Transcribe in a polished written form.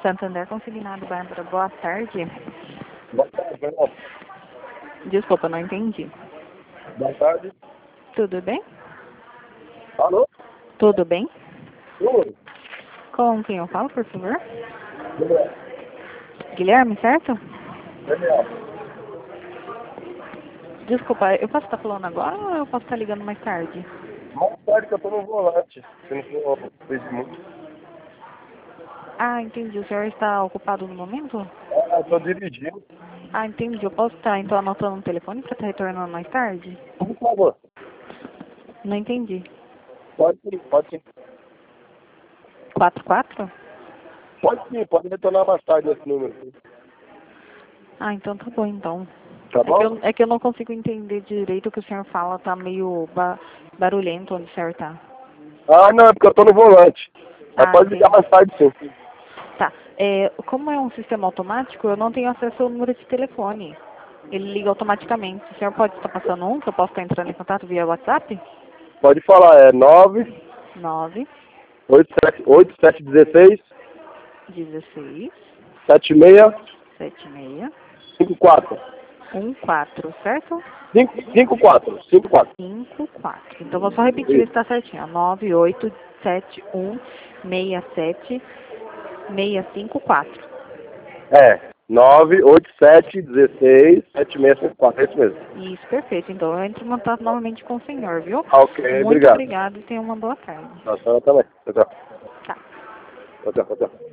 Santander Consignado, Bárbara. Boa tarde. Boa tarde, Fernando. Desculpa, não entendi. Boa tarde. Tudo bem? Alô? Tudo bem? Tudo? Com quem eu falo, por favor? Daniel. Guilherme, certo? Daniel. Desculpa, eu posso estar falando agora ou eu posso estar ligando mais tarde? Mais tarde que eu tô no volante. Se não for pedir muito. Ah, entendi. O senhor está ocupado no momento? Eu tô dirigindo. Ah, entendi. Eu posso estar, então, anotando um telefone para estar retornando mais tarde? Por favor. Não entendi. Pode sim, pode sim. 44? Pode sim, pode retornar mais tarde esse número. Ah, então tá bom, então. Tá bom? É que eu não consigo entender direito o que o senhor fala, tá meio barulhento onde o senhor tá. Ah, não, é porque eu tô no volante. Mas Ah, pode ligar entendi. mais tarde sim. Tá. Como é um sistema automático, eu não tenho acesso ao número de telefone. Ele liga automaticamente. O senhor pode estar passando um, que eu posso estar entrando em contato via WhatsApp? Pode falar, é 9 8716 16 76 76 54. 14, certo? 54. 54. 54. Então vou só repetir ver se Isso. está certinho. 9871 67 654. É. 98716 7654. É isso mesmo. Isso, perfeito. Então eu entro em contato novamente com o senhor, viu? Ok, Muito obrigado. obrigado e tenha uma boa tarde. A senhora também. Tchau, tchau. Tá. Tchau, tchau, tchau.